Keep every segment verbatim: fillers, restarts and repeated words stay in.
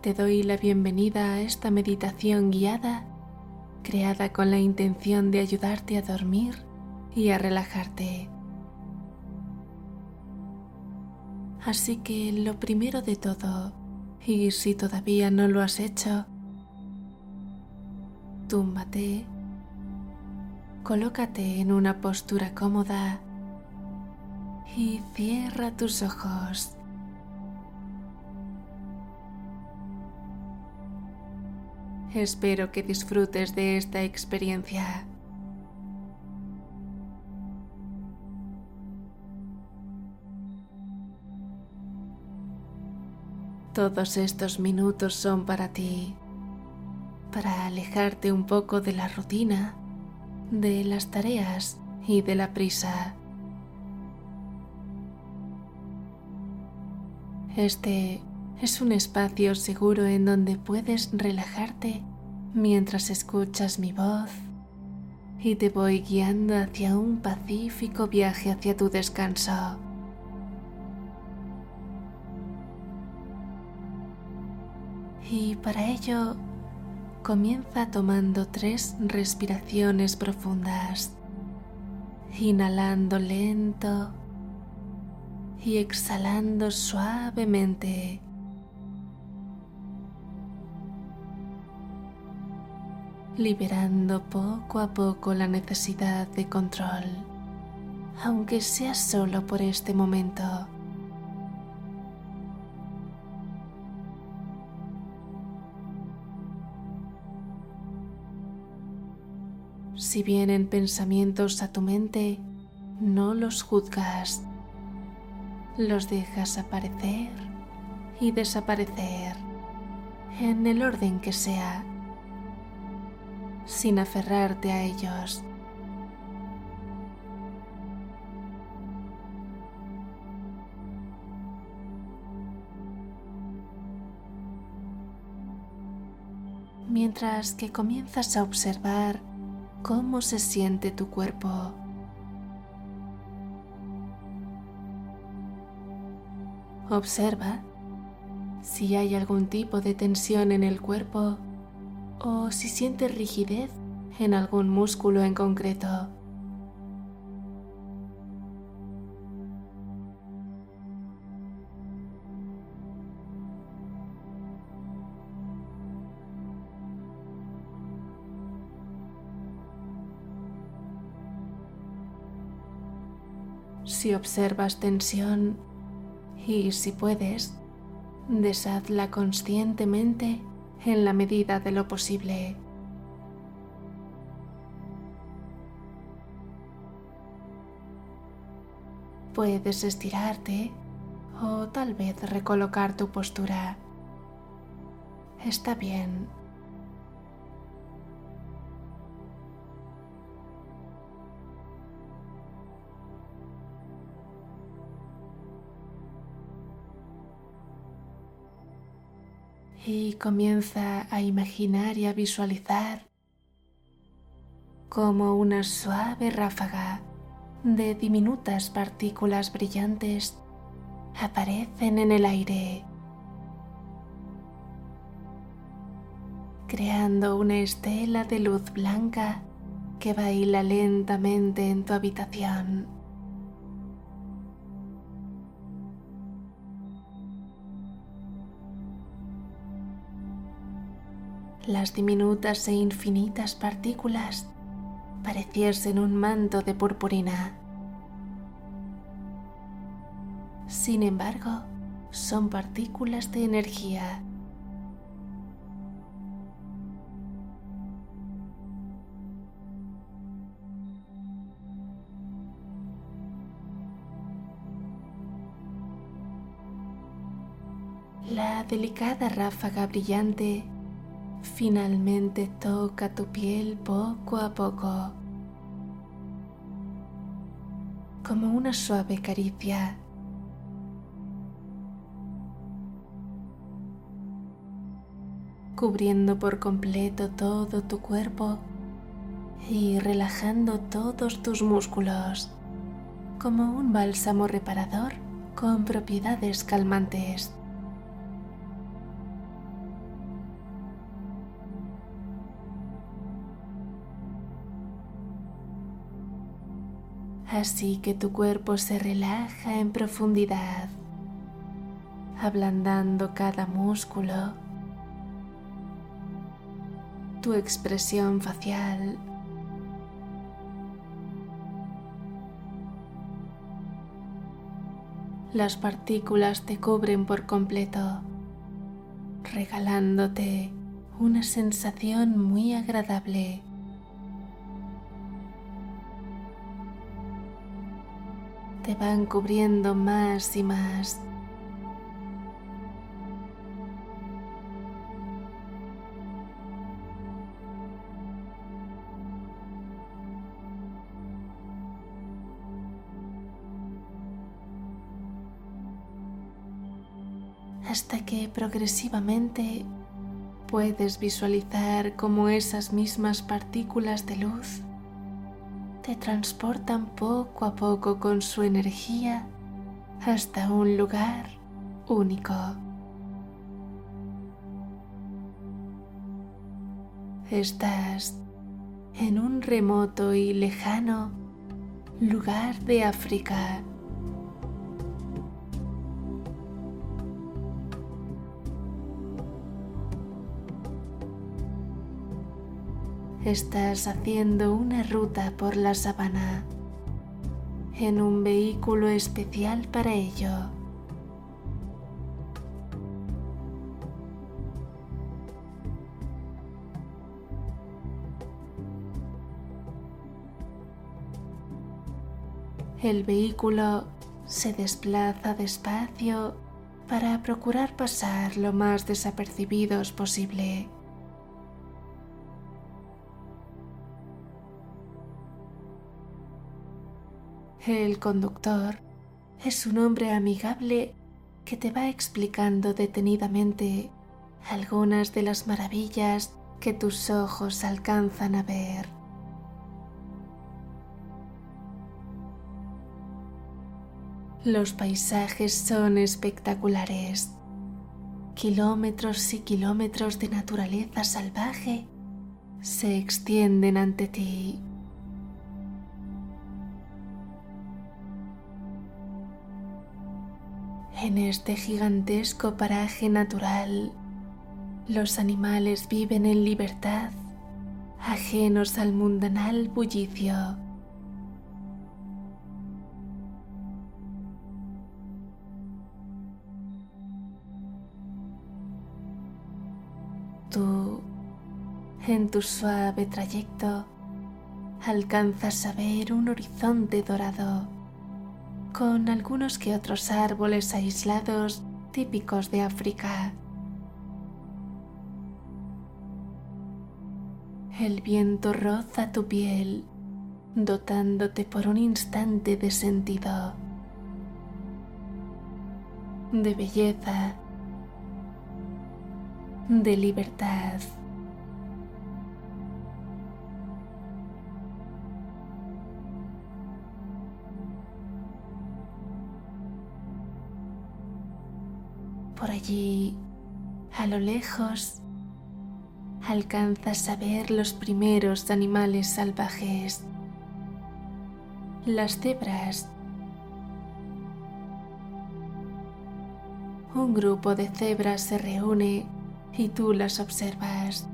te doy la bienvenida a esta meditación guiada creada con la intención de ayudarte a dormir y a relajarte. Así que lo primero de todo, y si todavía no lo has hecho, túmbate, colócate en una postura cómoda y cierra tus ojos. Espero que disfrutes de esta experiencia. Todos estos minutos son para ti, para alejarte un poco de la rutina, de las tareas y de la prisa. Este es un espacio seguro en donde puedes relajarte mientras escuchas mi voz y te voy guiando hacia un pacífico viaje hacia tu descanso. Y para ello, comienza tomando tres respiraciones profundas, inhalando lento y exhalando suavemente. Liberando poco a poco la necesidad de control, aunque sea solo por este momento. Si vienen pensamientos a tu mente, no los juzgas. Los dejas aparecer y desaparecer en el orden que sea, sin aferrarte a ellos. Mientras que comienzas a observar cómo se siente tu cuerpo. Observa si hay algún tipo de tensión en el cuerpo o si sientes rigidez en algún músculo en concreto. Si observas tensión y si puedes, deshazla conscientemente en la medida de lo posible. Puedes estirarte o tal vez recolocar tu postura. Está bien. Y comienza a imaginar y a visualizar como una suave ráfaga de diminutas partículas brillantes aparecen en el aire, creando una estela de luz blanca que baila lentamente en tu habitación. Las diminutas e infinitas partículas pareciesen un manto de purpurina. Sin embargo, son partículas de energía. La delicada ráfaga brillante finalmente toca tu piel poco a poco, como una suave caricia. Cubriendo por completo todo tu cuerpo y relajando todos tus músculos, como un bálsamo reparador con propiedades calmantes. así que tu cuerpo se relaja en profundidad, ablandando cada músculo. Tu expresión facial, las partículas te cubren por completo, regalándote una sensación muy agradable. Te van cubriendo más y más. Hasta que progresivamente puedes visualizar cómo esas mismas partículas de luz te transportan poco a poco con su energía hasta un lugar único. Estás en un remoto y lejano lugar de África. Estás haciendo una ruta por la sabana en un vehículo especial para ello. El vehículo se desplaza despacio para procurar pasar lo más desapercibidos posible. El conductor es un hombre amigable que te va explicando detenidamente algunas de las maravillas que tus ojos alcanzan a ver. Los paisajes son espectaculares. Kilómetros y kilómetros de naturaleza salvaje se extienden ante ti. En este gigantesco paraje natural, los animales viven en libertad, ajenos al mundanal bullicio. Tú, en tu suave trayecto, alcanzas a ver un horizonte dorado, con algunos que otros árboles aislados típicos de África. El viento roza tu piel, dotándote por un instante de sentido, de belleza, de libertad. Por allí, a lo lejos, alcanzas a ver los primeros animales salvajes, las cebras. Un grupo de cebras se reúne y tú las observas.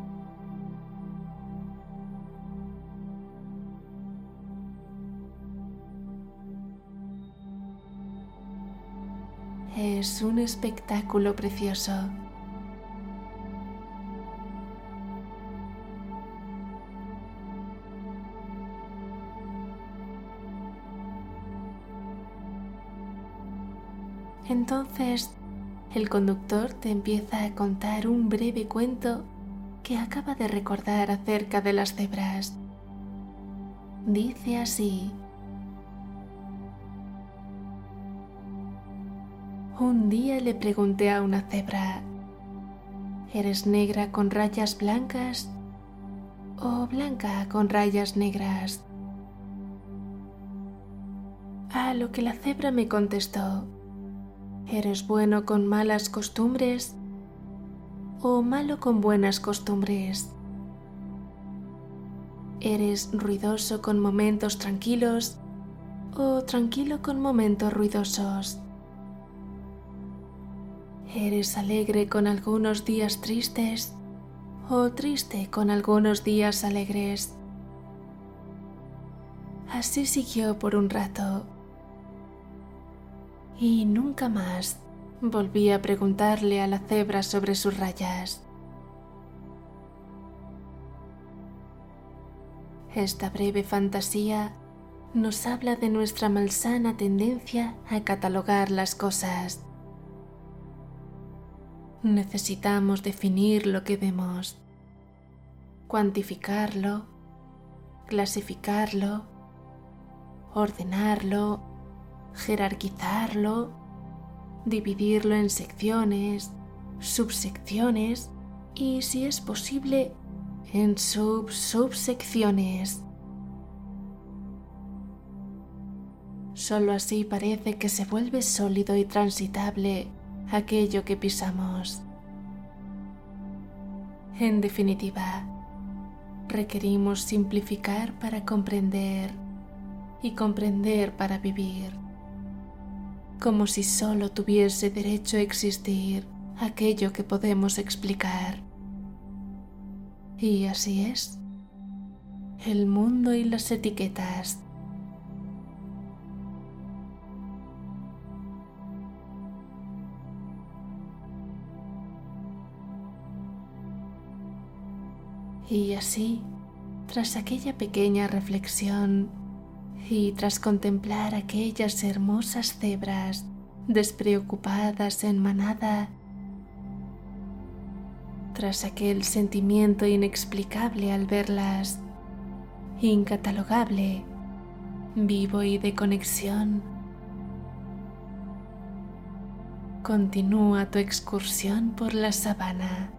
Es un espectáculo precioso. Entonces, el conductor te empieza a contar un breve cuento que acaba de recordar acerca de las cebras. Dice así: un día le pregunté a una cebra, ¿eres negra con rayas blancas o blanca con rayas negras? A lo que la cebra me contestó, ¿eres bueno con malas costumbres o malo con buenas costumbres? ¿Eres ruidoso con momentos tranquilos o tranquilo con momentos ruidosos. ¿Eres alegre con algunos días tristes o triste con algunos días alegres? Así siguió por un rato y nunca más volví a preguntarle a la cebra sobre sus rayas. Esta breve fantasía nos habla de nuestra malsana tendencia a catalogar las cosas. Necesitamos definir lo que vemos, cuantificarlo, clasificarlo, ordenarlo, jerarquizarlo, dividirlo en secciones, subsecciones y, si es posible, en sub-subsecciones. Solo así parece que se vuelve sólido y transitable aquello que pisamos. En definitiva, requerimos simplificar para comprender y comprender para vivir, como si solo tuviese derecho a existir aquello que podemos explicar. Y así es, el mundo y las etiquetas. Y así, tras aquella pequeña reflexión y tras contemplar aquellas hermosas cebras despreocupadas en manada, tras aquel sentimiento inexplicable al verlas, incatalogable, vivo y de conexión, continúa tu excursión por la sabana.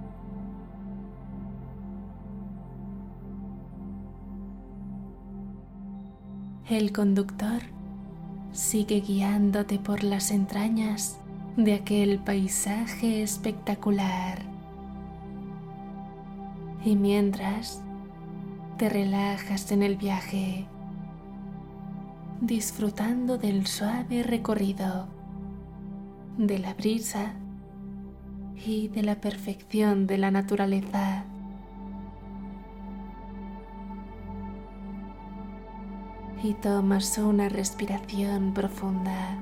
El conductor sigue guiándote por las entrañas de aquel paisaje espectacular. Y mientras te relajas en el viaje, disfrutando del suave recorrido, de la brisa y de la perfección de la naturaleza. Y tomas una respiración profunda.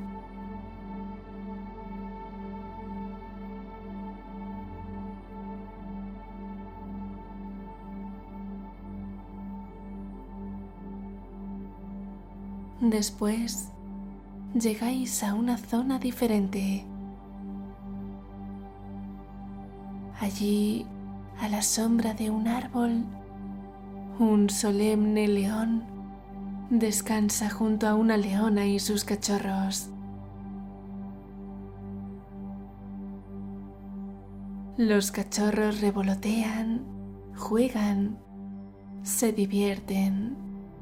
Después, llegáis a una zona diferente. Allí, a la sombra de un árbol, un solemne león descansa junto a una leona y sus cachorros. Los cachorros revolotean, juegan, se divierten.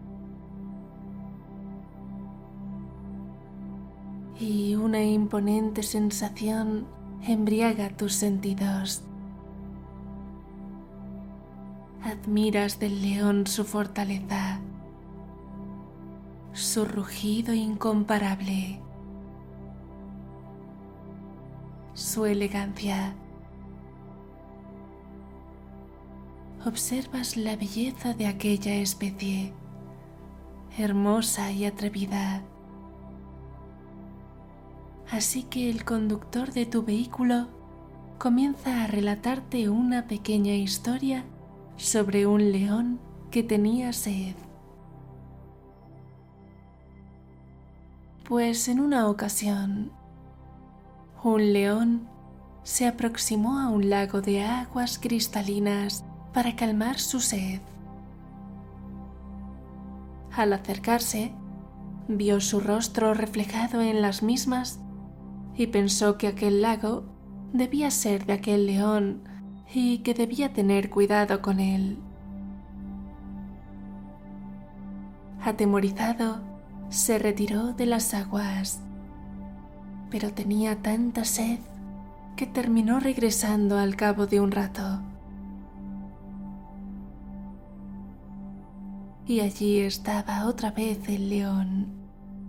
Y una imponente sensación embriaga tus sentidos. Admiras del león su fortaleza, su rugido incomparable, su elegancia. Observas la belleza de aquella especie, hermosa y atrevida. Así que el conductor de tu vehículo comienza a relatarte una pequeña historia sobre un león que tenía sed. Pues en una ocasión, un león se aproximó a un lago de aguas cristalinas para calmar su sed. Al acercarse, vio su rostro reflejado en las mismas y pensó que aquel lago debía ser de aquel león y que debía tener cuidado con él. Atemorizado, se retiró de las aguas, pero tenía tanta sed que terminó regresando al cabo de un rato. Y allí estaba otra vez el león,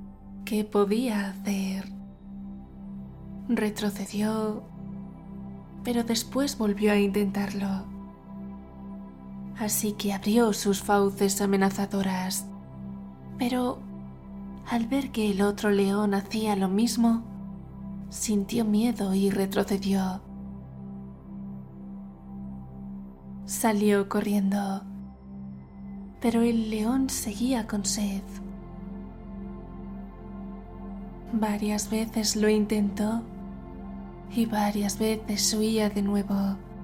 qué podía hacer. Retrocedió, pero después volvió a intentarlo. Así que abrió sus fauces amenazadoras, pero al ver que el otro león hacía lo mismo, sintió miedo y retrocedió. Salió corriendo, pero el león seguía con sed. Varias veces lo intentó y varias veces huía de nuevo.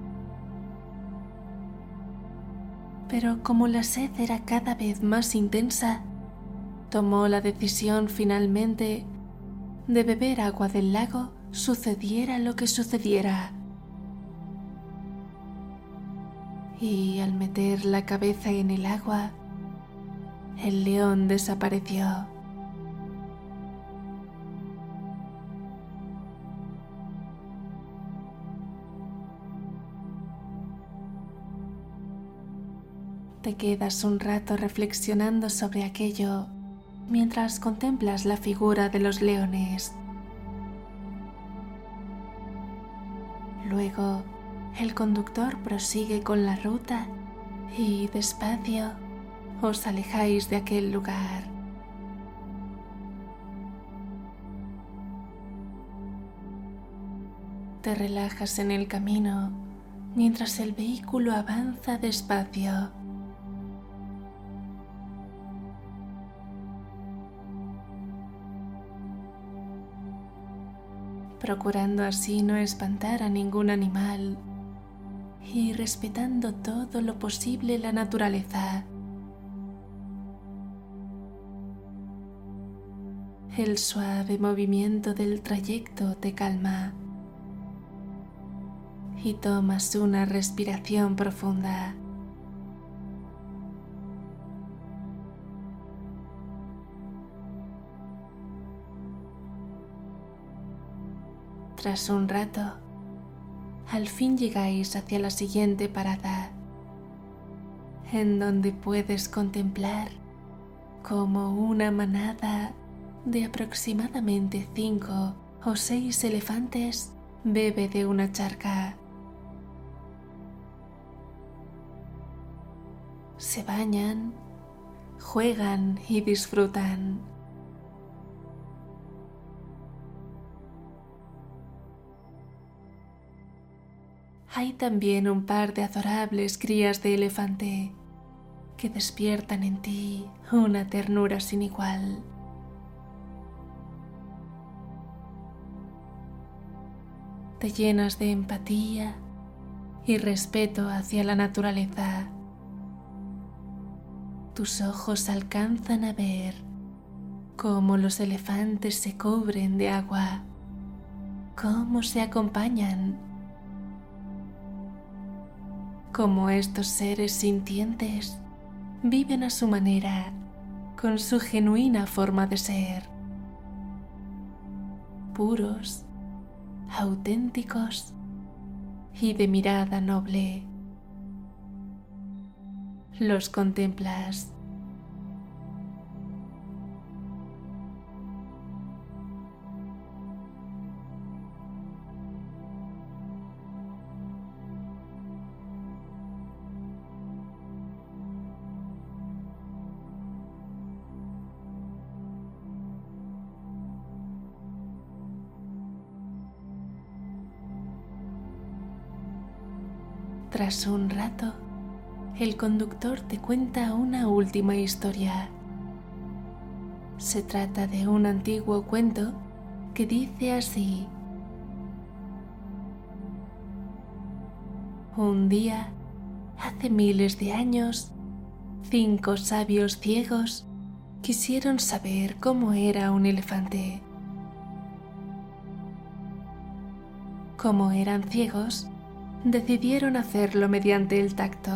Pero como la sed era cada vez más intensa, tomó la decisión finalmente de beber agua del lago, sucediera lo que sucediera. Y al meter la cabeza en el agua, el león desapareció. Te quedas un rato reflexionando sobre aquello mientras contemplas la figura de los leones. Luego, el conductor prosigue con la ruta y despacio os alejáis de aquel lugar. Te relajas en el camino mientras el vehículo avanza despacio. Procurando así no espantar a ningún animal y respetando todo lo posible la naturaleza. El suave movimiento del trayecto te calma y tomas una respiración profunda. Tras un rato, al fin llegáis hacia la siguiente parada, en donde puedes contemplar cómo una manada de aproximadamente cinco o seis elefantes bebe de una charca. Se bañan, juegan y disfrutan. Hay también un par de adorables crías de elefante que despiertan en ti una ternura sin igual. Te llenas de empatía y respeto hacia la naturaleza. Tus ojos alcanzan a ver cómo los elefantes se cubren de agua, cómo se acompañan, cómo estos seres sintientes viven a su manera, con su genuina forma de ser, puros, auténticos y de mirada noble. Los contemplas. Tras un rato, el conductor te cuenta una última historia. Se trata de un antiguo cuento que dice así: un día, hace miles de años, cinco sabios ciegos quisieron saber cómo era un elefante. Como eran ciegos, decidieron hacerlo mediante el tacto.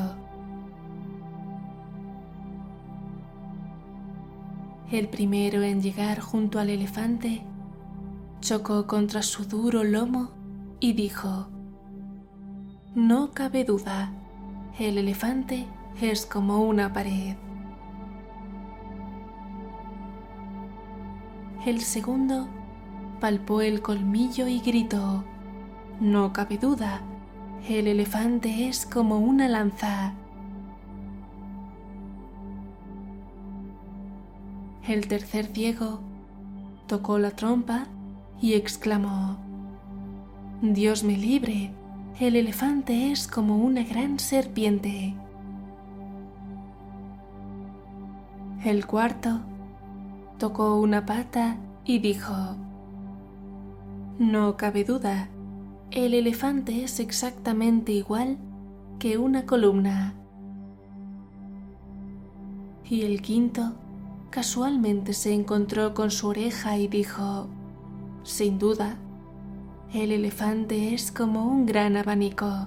El primero en llegar junto al elefante chocó contra su duro lomo y dijo: no cabe duda, el elefante es como una pared. El segundo palpó el colmillo y gritó: «No cabe duda, el elefante es como una lanza». El tercer ciego tocó la trompa y exclamó: «Dios me libre, el elefante es como una gran serpiente». El cuarto tocó una pata y dijo: «No cabe duda, el elefante es exactamente igual que una columna». Y el quinto casualmente se encontró con su oreja y dijo: «Sin duda, el elefante es como un gran abanico».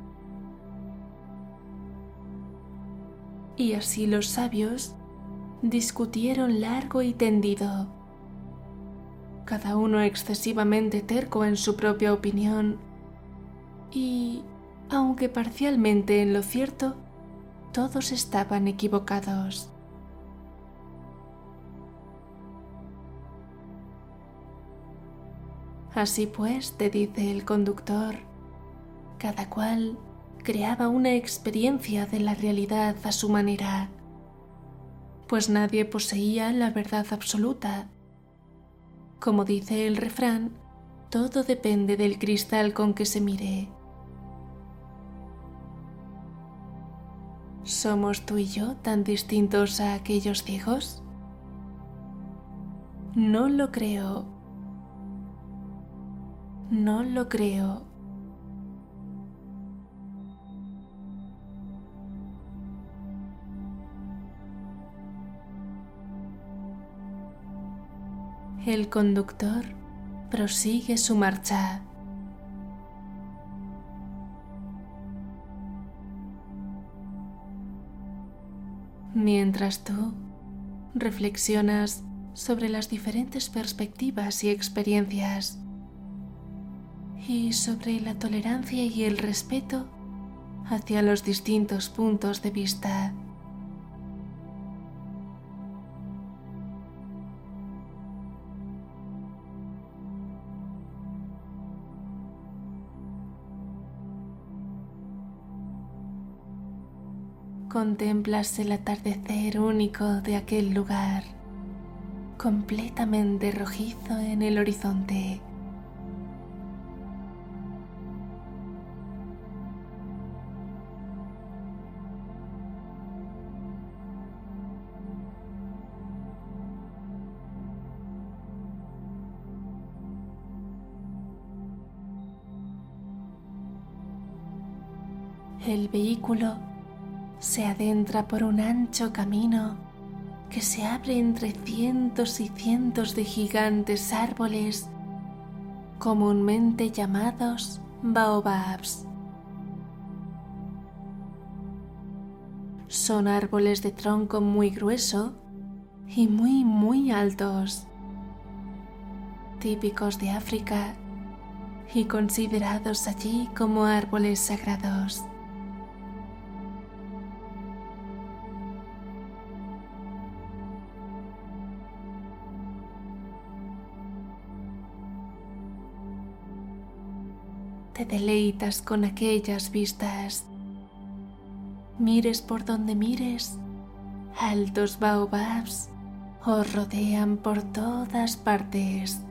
Y así los sabios discutieron largo y tendido, cada uno excesivamente terco en su propia opinión, y, aunque parcialmente en lo cierto, todos estaban equivocados. Así pues, te dice el conductor, cada cual creaba una experiencia de la realidad a su manera, pues nadie poseía la verdad absoluta. Como dice el refrán, todo depende del cristal con que se mire. ¿Somos tú y yo tan distintos a aquellos ciegos? No lo creo. No lo creo. El conductor prosigue su marcha. Mientras tú reflexionas sobre las diferentes perspectivas y experiencias y sobre la tolerancia y el respeto hacia los distintos puntos de vista. Contemplas el atardecer único de aquel lugar, completamente rojizo en el horizonte. El vehículo se adentra por un ancho camino que se abre entre cientos y cientos de gigantes árboles, comúnmente llamados baobabs. Son árboles de tronco muy grueso y muy muy altos, típicos de África y considerados allí como árboles sagrados. Te deleitas con aquellas vistas. Mires por donde mires, altos baobabs os rodean por todas partes.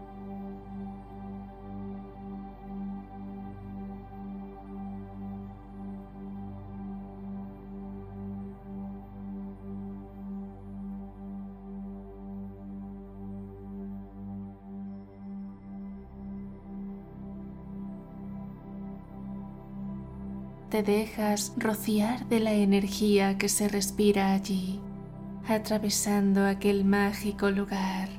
Te dejas rociar de la energía que se respira allí, atravesando aquel mágico lugar.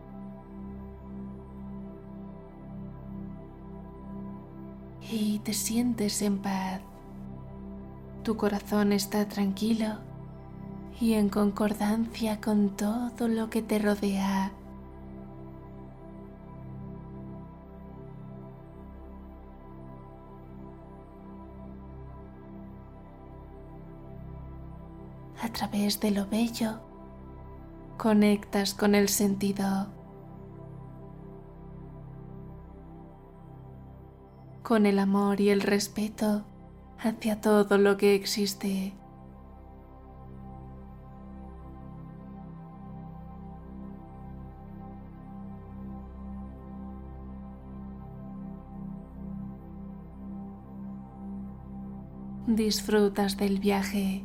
Y te sientes en paz. Tu corazón está tranquilo y en concordancia con todo lo que te rodea. A través de lo bello, conectas con el sentido, con el amor y el respeto hacia todo lo que existe. Disfrutas del viaje.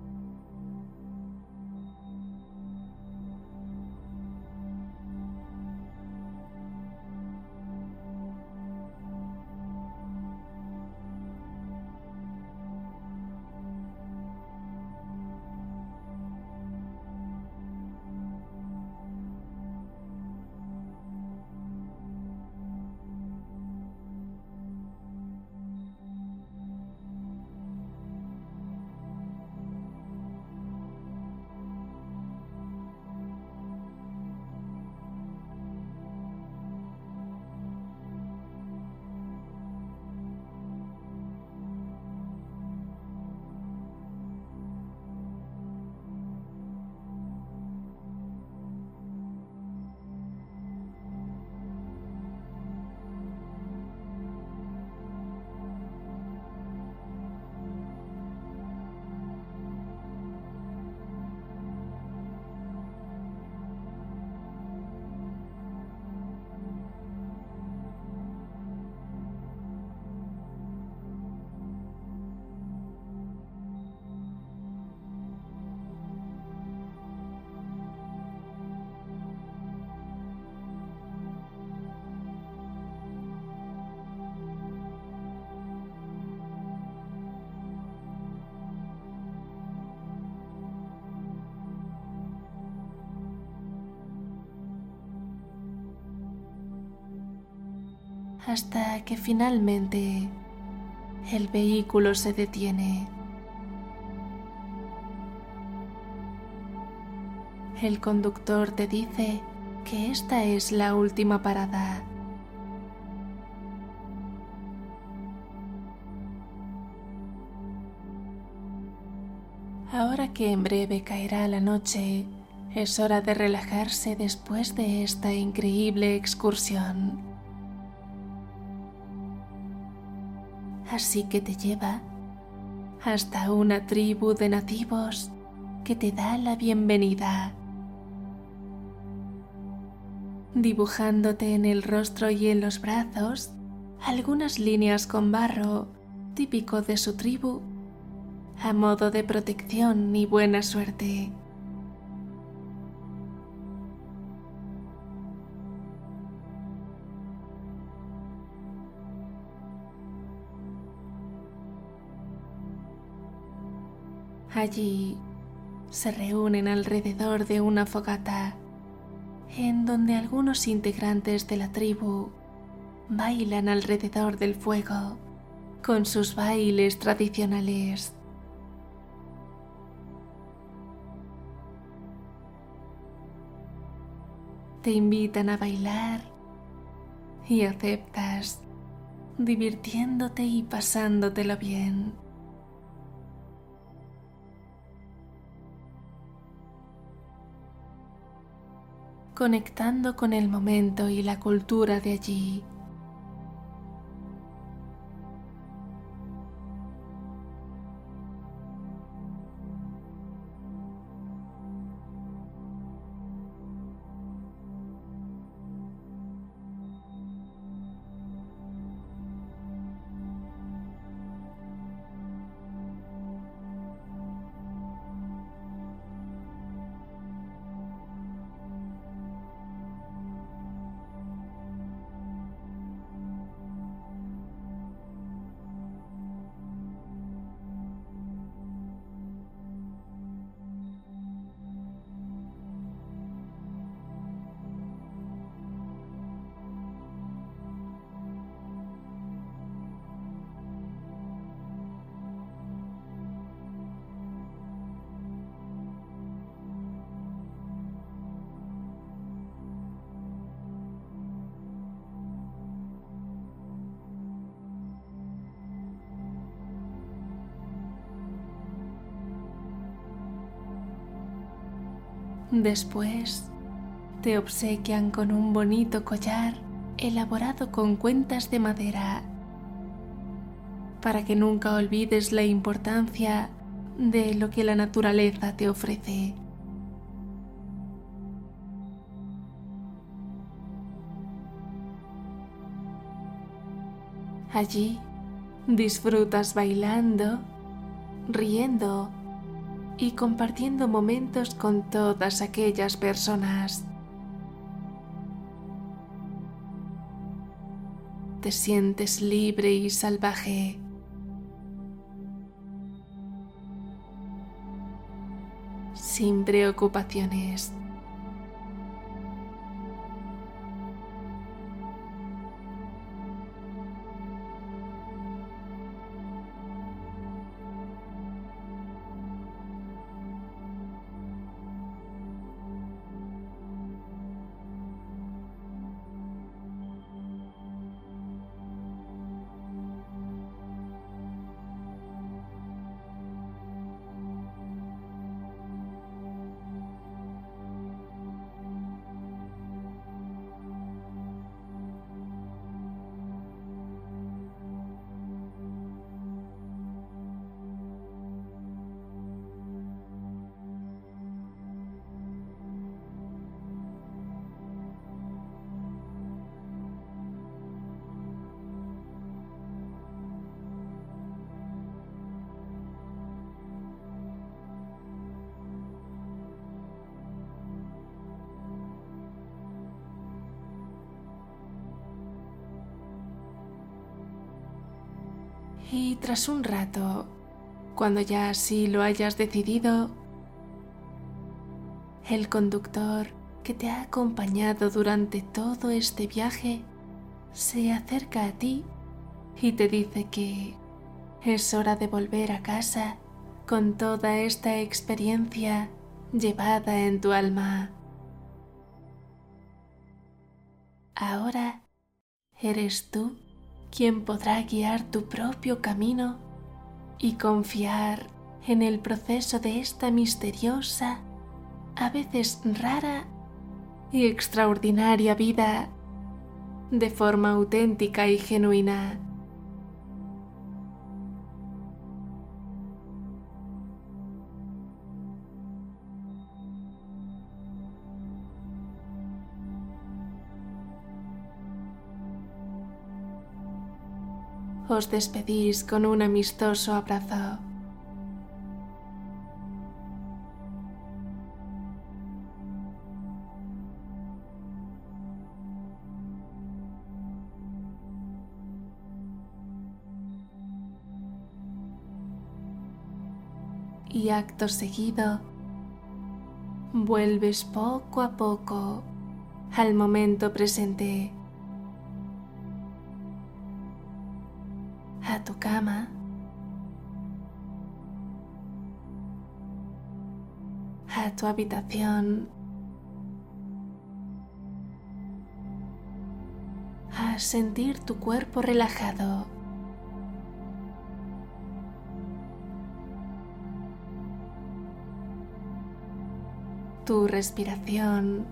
Hasta que finalmente el vehículo se detiene. El conductor te dice que esta es la última parada. Ahora que en breve caerá la noche, es hora de relajarse después de esta increíble excursión. Así que te lleva hasta una tribu de nativos que te da la bienvenida, dibujándote en el rostro y en los brazos algunas líneas con barro típico de su tribu, a modo de protección y buena suerte. Allí se reúnen alrededor de una fogata, en donde algunos integrantes de la tribu bailan alrededor del fuego con sus bailes tradicionales. Te invitan a bailar y aceptas, divirtiéndote y pasándotelo bien. Conectando con el momento y la cultura de allí. Después, te obsequian con un bonito collar elaborado con cuentas de madera para que nunca olvides la importancia de lo que la naturaleza te ofrece. Allí disfrutas bailando, riendo y compartiendo momentos con todas aquellas personas. Te sientes libre y salvaje. Sin preocupaciones. Y tras un rato, cuando ya así lo hayas decidido, el conductor que te ha acompañado durante todo este viaje se acerca a ti y te dice que es hora de volver a casa con toda esta experiencia llevada en tu alma. Ahora eres tú quien podrá guiar tu propio camino y confiar en el proceso de esta misteriosa, a veces rara y extraordinaria vida de forma auténtica y genuina. Os despedís con un amistoso abrazo. Y acto seguido, vuelves poco a poco al momento presente. A tu cama, a tu habitación, a sentir tu cuerpo relajado. Tu respiración.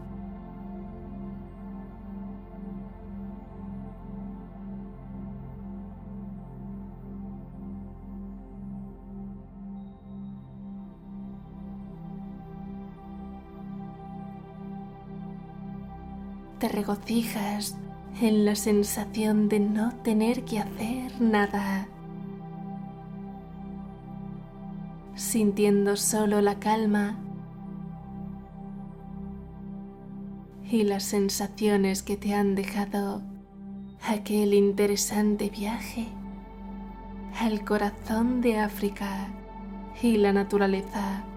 Te regocijas en la sensación de no tener que hacer nada, sintiendo solo la calma y las sensaciones que te han dejado aquel interesante viaje al corazón de África y la naturaleza.